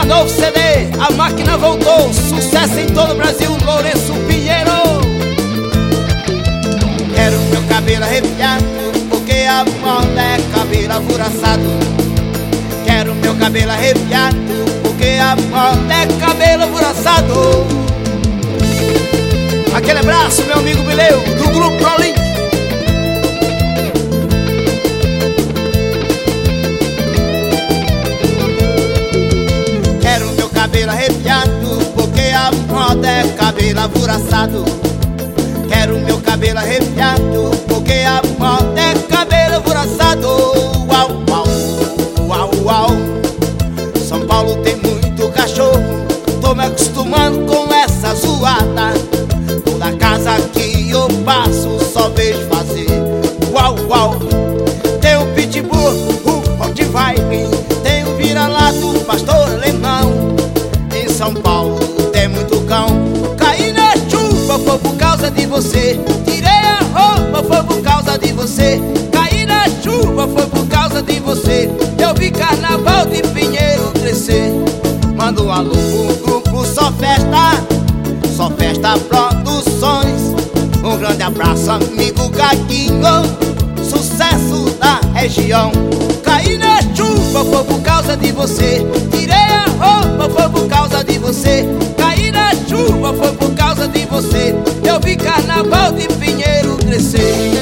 novo CD, a máquina voltou. Sucesso em todo o Brasil, Lourenço Pinheiro. Quero meu cabelo arrepiado, porque a moda é cabelo avuraçado. Quero meu cabelo arrepiado, porque a moda é cabelo avuraçado. Aquele abraço, meu amigo Bileu, do Grupo ProLink. Quero meu cabelo arrepiado, porque a moda é cabelo avuraçado. Quero meu cabelo arrepiado, porque a moda é cabelo avuraçado. Uau, uau, uau, uau. São Paulo tem muito cachorro, tô me acostumando com essa zoada. Toda casa que eu passo só vejo fazer uau, uau. Tem o pitbull, o Rottweiler, tem o vira-lata, o pastor alemão. Em São Paulo tem muito cão. Caí na chuva, foi por causa de você. Tirei a roupa, foi por causa de você. Caí na chuva, foi por causa de você. Eu vi Carnaval de Pinheiro crescer. Manda um alô pro grupo Só Festa, Só Festa Produções. Um grande abraço, amigo Gaguinho, sucesso da região. Caí na chuva, foi por causa de você. Tirei a roupa, foi por causa de você. Caí na chuva, foi por causa de você. Eu vi Carnaval de Pinheiro crescer.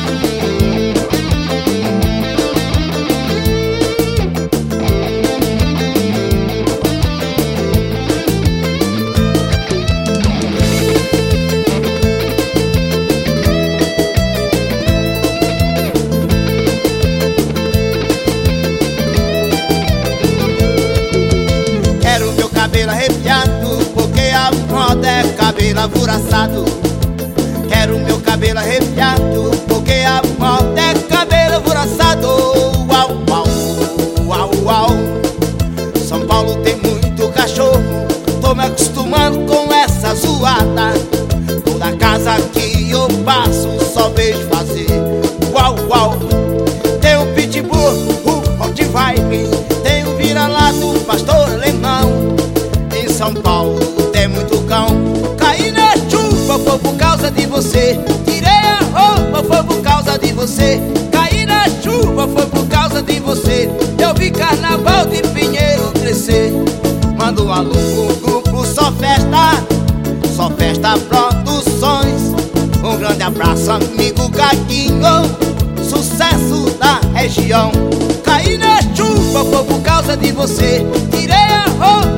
Cabelo arrepiado, porque a moda é cabelo avuraçado. Quero meu cabelo arrepiado, porque a moda é cabelo avuraçado. Uau, uau, uau, uau. São Paulo tem muito cachorro, tô me acostumando com essa zoada. Toda casa que eu passo só vejo fazer uau, uau. Tem o pitbull, o Rottweiler, tem o vira-lata, o pastor alemão. Em São Paulo tem muito cão. Caí na chuva, foi por causa de você. Tirei a roupa, foi por causa de você. Caí na chuva, foi por causa de você. Eu vi Carnaval de Pinheiro crescer. Manda um alô pro grupo Só Festa, Só Festa Produções. Um grande abraço, amigo Gaguinho, sucesso da região. Caí na chuva, foi por causa de você. Tirei a roupa,